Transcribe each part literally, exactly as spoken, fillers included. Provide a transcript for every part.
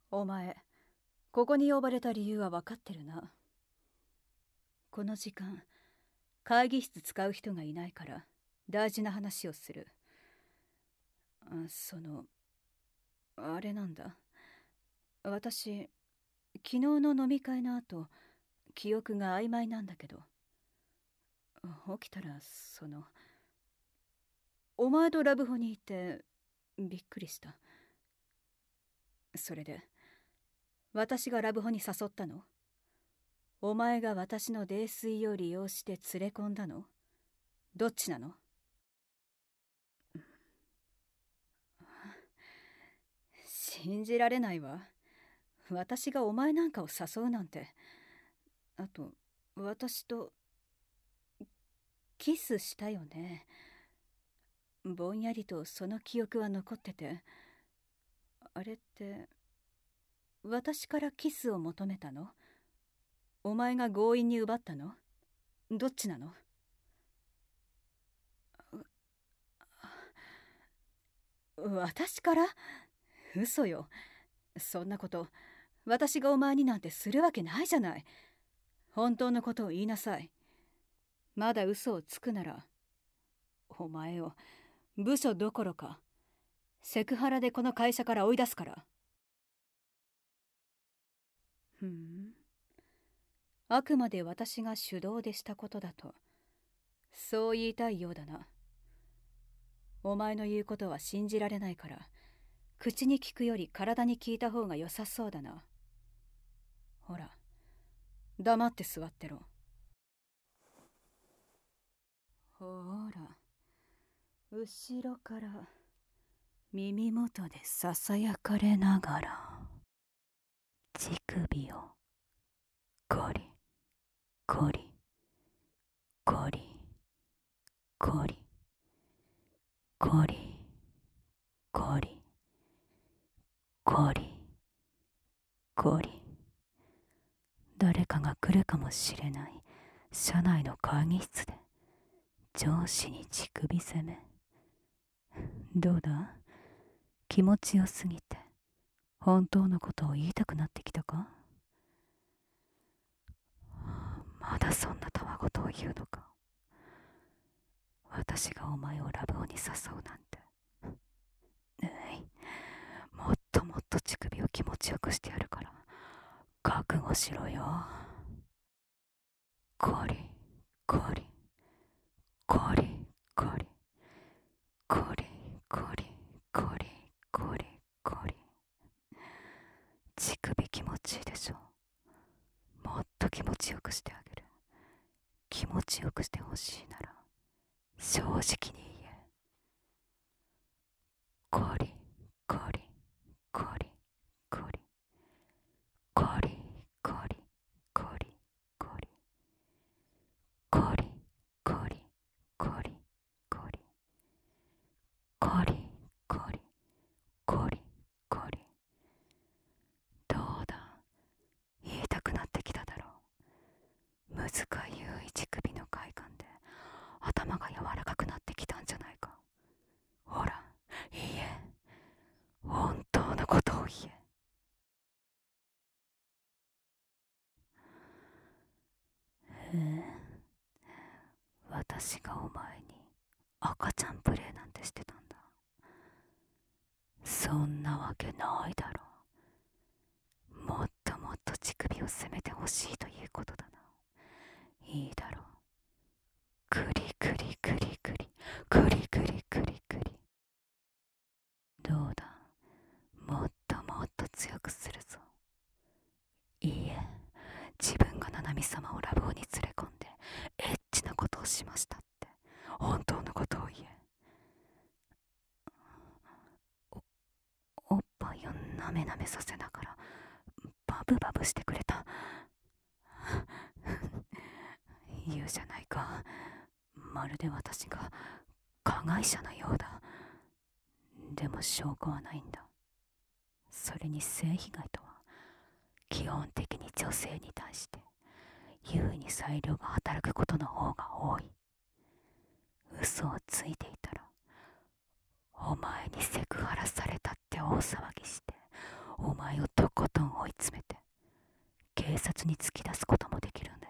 お前、ここに呼ばれた理由は分かってるな。この時間、会議室使う人がいないから大事な話をする。あ、その、あれなんだ。私、昨日の飲み会の後、記憶が曖昧なんだけど。起きたら、その、お前とラブホにいて、びっくりした。それで、私がラブホに誘ったの？お前が私の泥酔を利用して連れ込んだの？どっちなの？信じられないわ。私がお前なんかを誘うなんて。あと、私と、キスしたよね。ぼんやりとその記憶は残ってて。あれって、私からキスを求めたの？お前が強引に奪ったの？どっちなの？私から？嘘よ。そんなこと、私がお前になんてするわけないじゃない。本当のことを言いなさい。まだ嘘をつくなら、お前を部署どころかセクハラでこの会社から追い出すから。ふん。あくまで私が主導でしたことだと、そう言いたいようだな。お前の言うことは信じられないから、口に聞くより体に聞いた方が良さそうだな。ほら、黙って座ってろ。ほら、後ろから耳元でささやかれながら乳首をゴリゴリゴリゴリゴリゴリゴリゴリ。誰かが来るかもしれない社内の会議室で上司に乳首攻め。どうだ？気持ちよすぎて本当のことを言いたくなってきたか？まだそんなたわごとを言うのか。私がお前をラブホに誘うなんて。えい、もっともっと乳首を気持ちよくしてやるから覚悟しろよ。ゴリゴリゴリゴリゴリゴリゴリゴリゴリ。乳首気持ちいいでしょ。もっと気持ちよくしてあげる。気持ちよくしてほしいなら正直に言え。ゴリゴリゴリゴリゴリゴリゴリゴリゴリゴリゴリゴリゴリゴリゴリゴリ。どうだ、言いたくなってきただろう。むずかゆい乳首の快感で頭が柔らかくなってきたんじゃないか。ほら、いいえ、本当のことを言え。ええ、私がお前に赤ちゃんプレイなんてしてたんだ。そんなわけないだろう。もっともっと乳首を責めてほしいということだな。いいだろう。クリクリクリクリクリクリクリクリ。どうだ、もっともっと強くするぞ。いいえ、自分が七海様をラブホに連れ込んでエッチなことをしましたって本当のことを言え。お、おっぱいをなめなめさせながらバブバブしてくれた。言うじゃないか、まるで私が加害者のようだ。でも証拠はないんだ。それに性被害とは基本的に女性に対して優位に裁量が働くことの方が多い。嘘をついていたらお前にセクハラされたって大騒ぎしてお前をどことん追い詰めて警察に突き出すこともできるんだよ。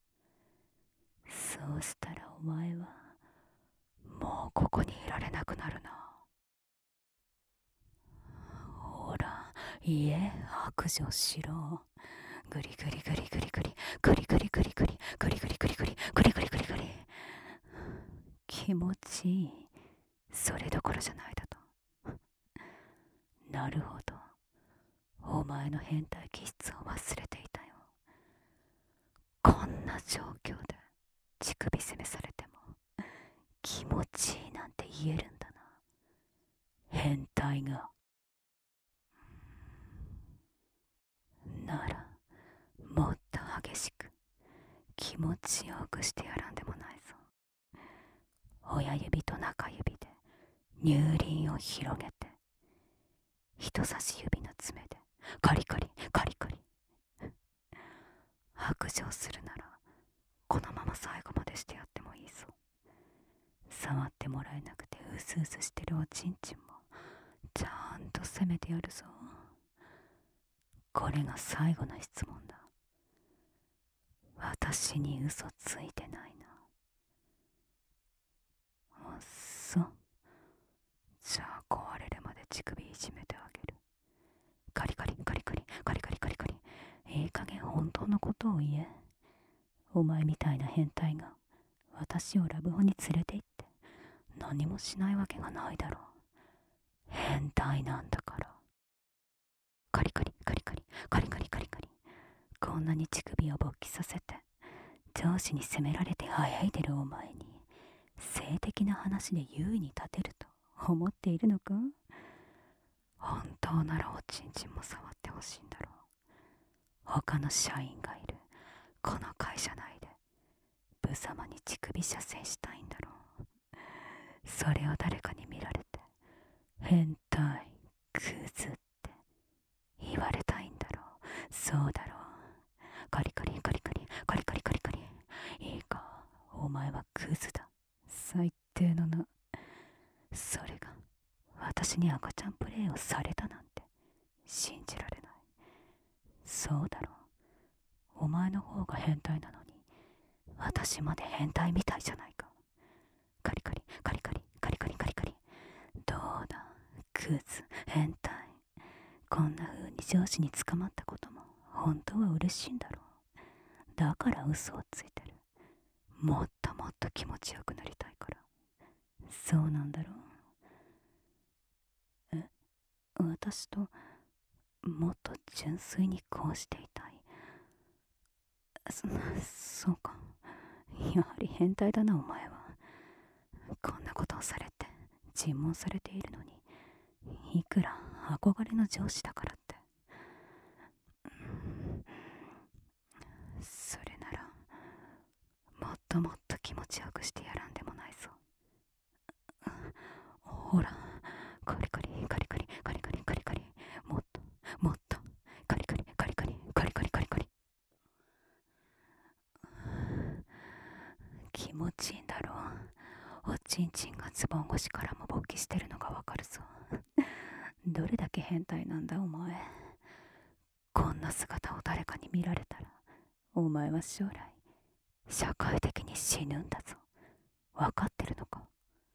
そうしたらお前はもうここにいられなくなるな。ほら、いえ、白状しろ。グリグリグリグリグリグリグリグリグリグリグリグリグリグリグリグリグリ。気持ちいい。それどころじゃないだと。なるほど。お前の変態気質を忘れていたよ。こんな状況で乳首攻めされても気持ちいいなんて言えるんだな。変態が。ならもっと激しく気持ちよくしてやらんでもないぞ。親指と中指で乳輪を広げて、人差し指の爪でカリカリカリカリ。白状するならこのまま最後までしてやってもいいぞ。触ってもらえなくてうすうすしてるおちんちんもちゃんと攻めてやるぞ。これが最後の質問だ。私に嘘ついてないな。あっそ。じゃあ壊れるまで乳首いじめてあげる。カリカリカリカリカリカリカリカリ。いい加減本当のことを言え。お前みたいな変態が私をラブホに連れて行って何もしないわけがないだろう。変態なんだから。カリカリカリカリカリカリカリカリ。こんなに乳首を勃起させて上司に責められてあやいでるお前に性的な話で優位に立てると思っているのか。本当ならおちんちんも触ってほしいんだろう。他の社員がいるこの会社内で無様に乳首射精したいんだろう。それを誰かに見られて変態クズって言われたいんだろう。そうだろう。カリカリカリカリカリカリカリカリ。いいか、お前はクズだ。最低のな。それが私に赤ちゃんプレイをされたなんて信じられない。そうだろう。お前の方が変態なのに私まで変態みたいじゃないか。カリカリカリカリカリカリカリカリ。どうだクズ変態。こんな風に上司に捕まったことも本当は嬉しいんだろう。だから嘘をついてる。もっともっと気持ちよくなりたいから。そうなんだろう。え、私ともっと純粋にこうしていたい。そ、そうか。やはり変態だなお前は。こんなことをされて尋問されているのに、いくら憧れの上司だからって。それならもっともっと気持ちよくしてやらんでもないぞ。ほら、カリカリカリカリカリカリカリカリ。もっともっとカリカリカリカリカリカリカリカリ。気持ちいいんだろう。おちんちんがズボン越しからも勃起してるのがわかるぞ。どれだけ変態なんだお前。こんな姿を誰かに見られたらお前は将来社会的に死ぬんだぞ。わかってるのか。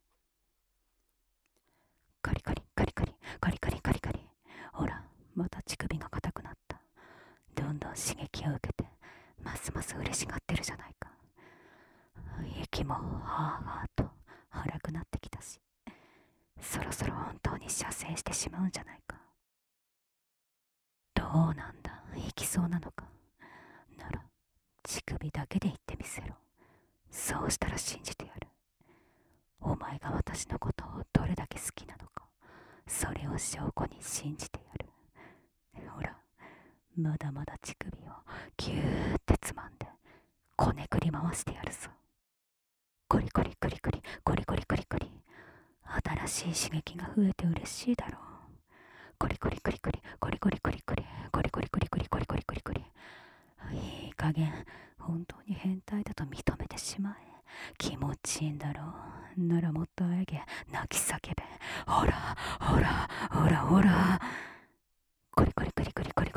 カリカリカリカリカリカリカリカリ。ほら、また乳首が硬くなった。どんどん刺激を受けてますます嬉しがってるじゃないか。息もはあはあと荒くなってきたし、そろそろ本当に射精してしまうんじゃないか。どうなんだ、行きそうなのか。なら乳首だけで言ってみせろ。そうしたら信じてやる。お前が私のことをどれだけ好きなのか、それを証拠に信じてやる。ほら、まだまだ乳首をギューってつまんでこねくり回してやるぞ。コリコリコリコリコリコリコリコリ。新しい刺激が増えて嬉しいだろう。コリコリコリコリコリコリコリコリコリコリコリコリコリコリコリコリ。いい加減本当に変態だと認めてしまえ。気持ちいいんだろう。ならもっとあえげ泣き叫べ。ほらほらほらほら。コリコリコリコリコリコ